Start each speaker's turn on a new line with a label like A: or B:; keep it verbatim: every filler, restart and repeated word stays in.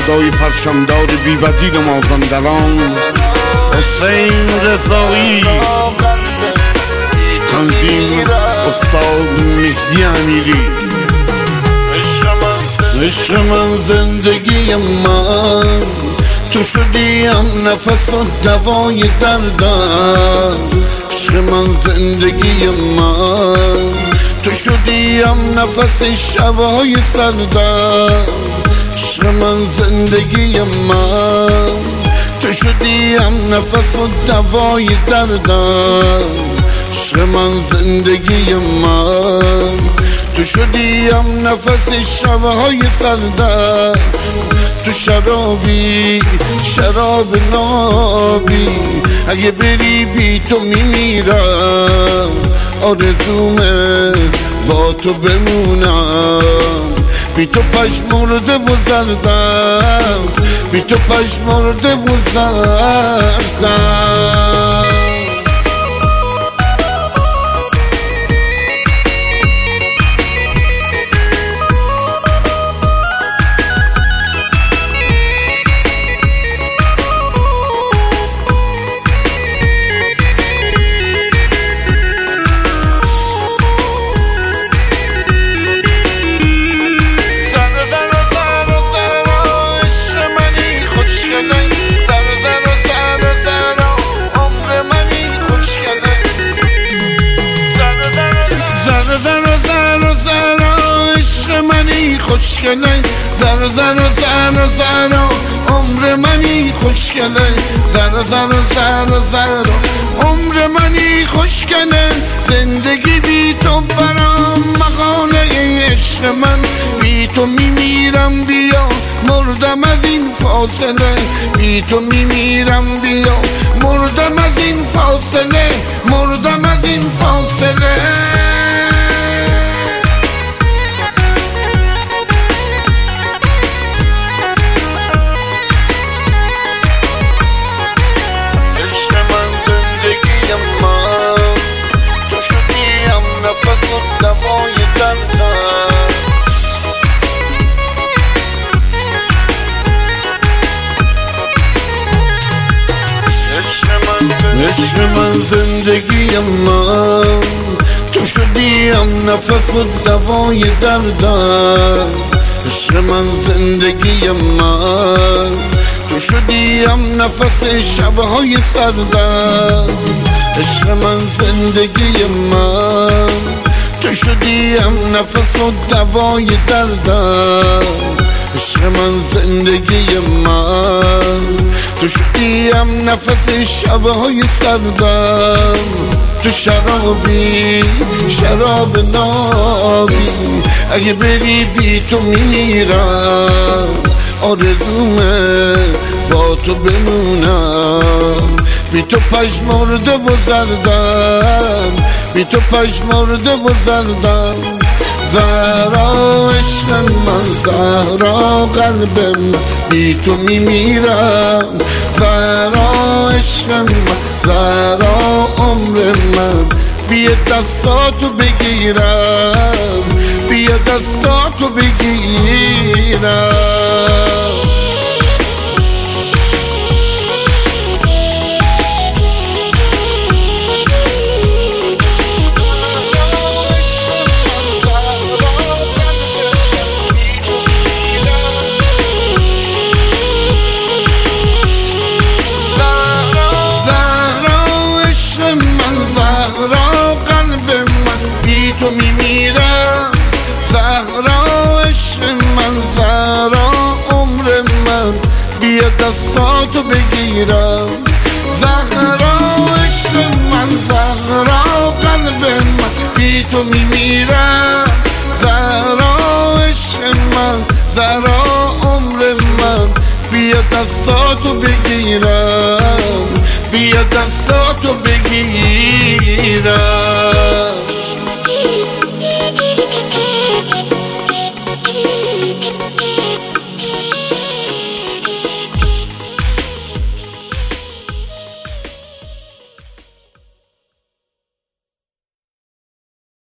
A: فدای پرچمدار بی‌بدیل مازندران حسین رضایی، تنظیم استاد مهدی امیری. عشق من زندگی من، تو شدیم نفس و دوای دردم. عشق من زندگی من، تو شدیم نفس شبهای سردم. عشق من زندگی من، تو شدیم نفس و دوای دردم. عشق من زندگی من، تو شدیم نفس شبهای سردم. تو شرابی شراب نابی، اگه بری بی تو میمیرم. آرزومه با تو بمونم، بی تو پژمرده و زردم، بی تو پژمرده و زردم. خوشگله زر زر و زر و زر و عمر منی خوشگله زر زر و زر و زر و عمر منی خوشگله. زندگی بی تو برام مقاله، عشق من بی تو میمیرم. بیا مردم از این فاصله، بی تو میمیرم. بیا مردم از این فاصله، مردم از این فاصله. نفس و دوای دردم. عشق من زندگی من، تو شدیم نفس و دوای دردم. عشق من زندگی من، تو شدیم نفس شبهای سردم. عشق من زندگی من، تو شدیم نفس و دوای دردم. عشق من زندگی من، تو شدیم نفس شبهای سردم. تو شرابی شراب نابی، اگه بری بی تو میمیرم. آرزومه با تو بمونم، بی تو پژمرده و زردم، بی تو پژمرده و زردم. زهرا عشق من، زهرا قلب من، بی تو میمیرم. زهرا عشق من، زهرا عمر من، بیا دستاتو بگیرم، بیا دستاتو بگیرم. تو میمیرم. زهرا عشق من، زهرا عمر من، بیا دستاتو بگیرم. زهرا عشق من، زهرا قلب من، بی تو میمیرم.